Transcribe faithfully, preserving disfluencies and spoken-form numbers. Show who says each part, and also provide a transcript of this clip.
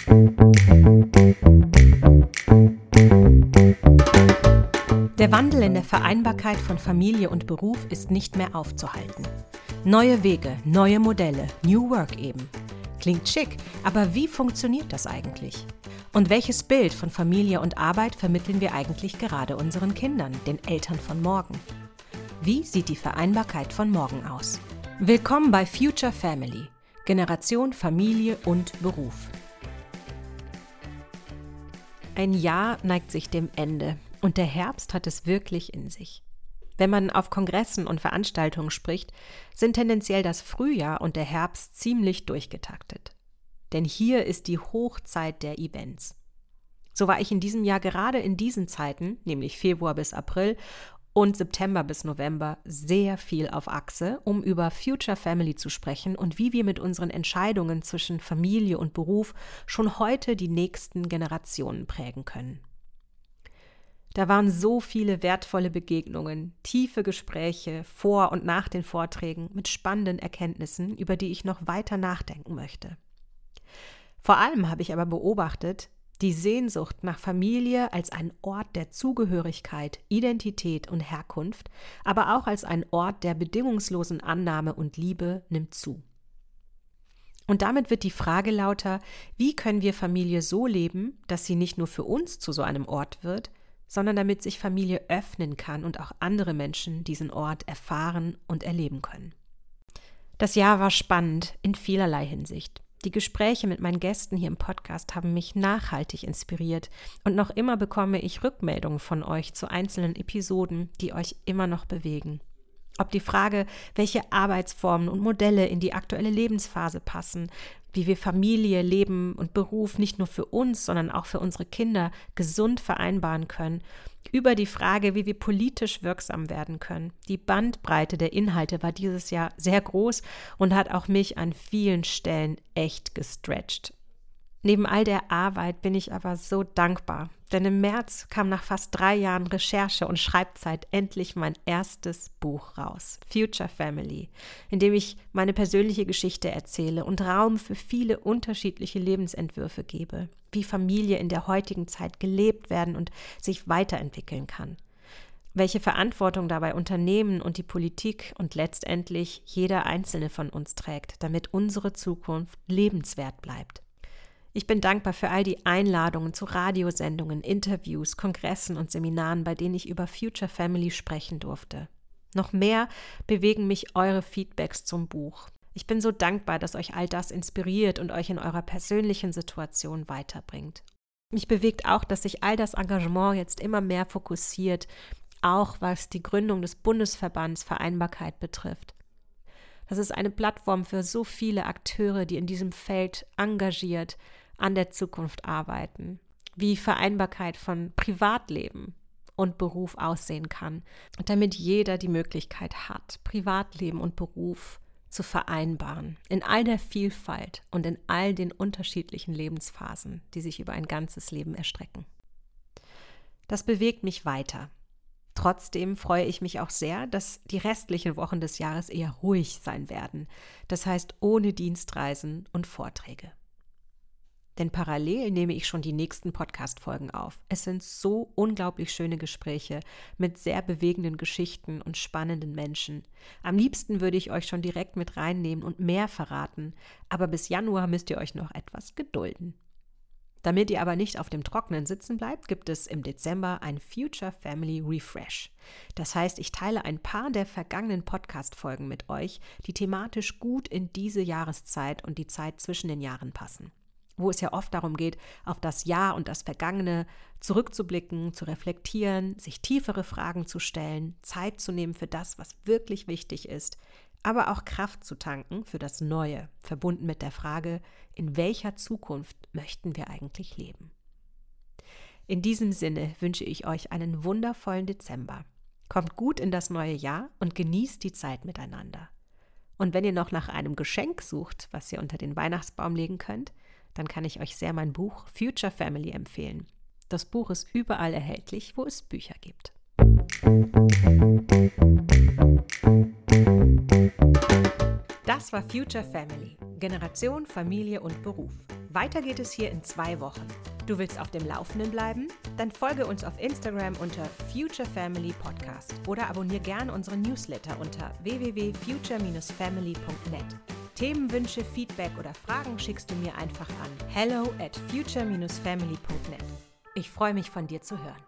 Speaker 1: Der Wandel in der Vereinbarkeit von Familie und Beruf ist nicht mehr aufzuhalten. Neue Wege, neue Modelle, New Work eben. Klingt schick, aber wie funktioniert das eigentlich? Und welches Bild von Familie und Arbeit vermitteln wir eigentlich gerade unseren Kindern, den Eltern von morgen? Wie sieht die Vereinbarkeit von morgen aus? Willkommen bei Future Family, Generation Familie und Beruf. Ein Jahr neigt sich dem Ende und der Herbst hat es wirklich in sich. Wenn man auf Kongressen und Veranstaltungen spricht, sind tendenziell das Frühjahr und der Herbst ziemlich durchgetaktet. Denn hier ist die Hochzeit der Events. So war ich in diesem Jahr gerade in diesen Zeiten, nämlich Februar bis April und September bis November, sehr viel auf Achse, um über Future Family zu sprechen und wie wir mit unseren Entscheidungen zwischen Familie und Beruf schon heute die nächsten Generationen prägen können. Da waren so viele wertvolle Begegnungen, tiefe Gespräche vor und nach den Vorträgen mit spannenden Erkenntnissen, über die ich noch weiter nachdenken möchte. Vor allem habe ich aber beobachtet, die Sehnsucht nach Familie als ein Ort der Zugehörigkeit, Identität und Herkunft, aber auch als ein Ort der bedingungslosen Annahme und Liebe nimmt zu. Und damit wird die Frage lauter, wie können wir Familie so leben, dass sie nicht nur für uns zu so einem Ort wird, sondern damit sich Familie öffnen kann und auch andere Menschen diesen Ort erfahren und erleben können. Das Jahr war spannend in vielerlei Hinsicht. Die Gespräche mit meinen Gästen hier im Podcast haben mich nachhaltig inspiriert und noch immer bekomme ich Rückmeldungen von euch zu einzelnen Episoden, die euch immer noch bewegen. Ob die Frage, welche Arbeitsformen und Modelle in die aktuelle Lebensphase passen, wie wir Familie, Leben und Beruf nicht nur für uns, sondern auch für unsere Kinder gesund vereinbaren können, über die Frage, wie wir politisch wirksam werden können. Die Bandbreite der Inhalte war dieses Jahr sehr groß und hat auch mich an vielen Stellen echt gestretcht. Neben all der Arbeit bin ich aber so dankbar, denn im März kam nach fast drei Jahren Recherche und Schreibzeit endlich mein erstes Buch raus, Future Family, in dem ich meine persönliche Geschichte erzähle und Raum für viele unterschiedliche Lebensentwürfe gebe, wie Familie in der heutigen Zeit gelebt werden und sich weiterentwickeln kann, welche Verantwortung dabei Unternehmen und die Politik und letztendlich jeder Einzelne von uns trägt, damit unsere Zukunft lebenswert bleibt. Ich bin dankbar für all die Einladungen zu Radiosendungen, Interviews, Kongressen und Seminaren, bei denen ich über Future Family sprechen durfte. Noch mehr bewegen mich eure Feedbacks zum Buch. Ich bin so dankbar, dass euch all das inspiriert und euch in eurer persönlichen Situation weiterbringt. Mich bewegt auch, dass sich all das Engagement jetzt immer mehr fokussiert, auch was die Gründung des Bundesverbands Vereinbarkeit betrifft. Das ist eine Plattform für so viele Akteure, die in diesem Feld engagiert an der Zukunft arbeiten, wie Vereinbarkeit von Privatleben und Beruf aussehen kann, und damit jeder die Möglichkeit hat, Privatleben und Beruf zu vereinbaren, in all der Vielfalt und in all den unterschiedlichen Lebensphasen, die sich über ein ganzes Leben erstrecken. Das bewegt mich weiter. Trotzdem freue ich mich auch sehr, dass die restlichen Wochen des Jahres eher ruhig sein werden, das heißt ohne Dienstreisen und Vorträge. Denn parallel nehme ich schon die nächsten Podcast-Folgen auf. Es sind so unglaublich schöne Gespräche mit sehr bewegenden Geschichten und spannenden Menschen. Am liebsten würde ich euch schon direkt mit reinnehmen und mehr verraten, aber bis Januar müsst ihr euch noch etwas gedulden. Damit ihr aber nicht auf dem Trockenen sitzen bleibt, gibt es im Dezember ein Future Family Refresh. Das heißt, ich teile ein paar der vergangenen Podcast-Folgen mit euch, die thematisch gut in diese Jahreszeit und die Zeit zwischen den Jahren passen, wo es ja oft darum geht, auf das Jahr und das Vergangene zurückzublicken, zu reflektieren, sich tiefere Fragen zu stellen, Zeit zu nehmen für das, was wirklich wichtig ist, aber auch Kraft zu tanken für das Neue, verbunden mit der Frage, in welcher Zukunft möchten wir eigentlich leben? In diesem Sinne wünsche ich euch einen wundervollen Dezember. Kommt gut in das neue Jahr und genießt die Zeit miteinander. Und wenn ihr noch nach einem Geschenk sucht, was ihr unter den Weihnachtsbaum legen könnt, dann kann ich euch sehr mein Buch Future Family empfehlen. Das Buch ist überall erhältlich, wo es Bücher gibt. Das war Future Family, Generation, Familie und Beruf. Weiter geht es hier in zwei Wochen. Du willst auf dem Laufenden bleiben? Dann folge uns auf Instagram unter Future Family Podcast oder abonniere gern unseren Newsletter unter w w w punkt future dash family punkt net. Themenwünsche, Feedback oder Fragen schickst du mir einfach an hello at future dash family punkt net. Ich freue mich, von dir zu hören.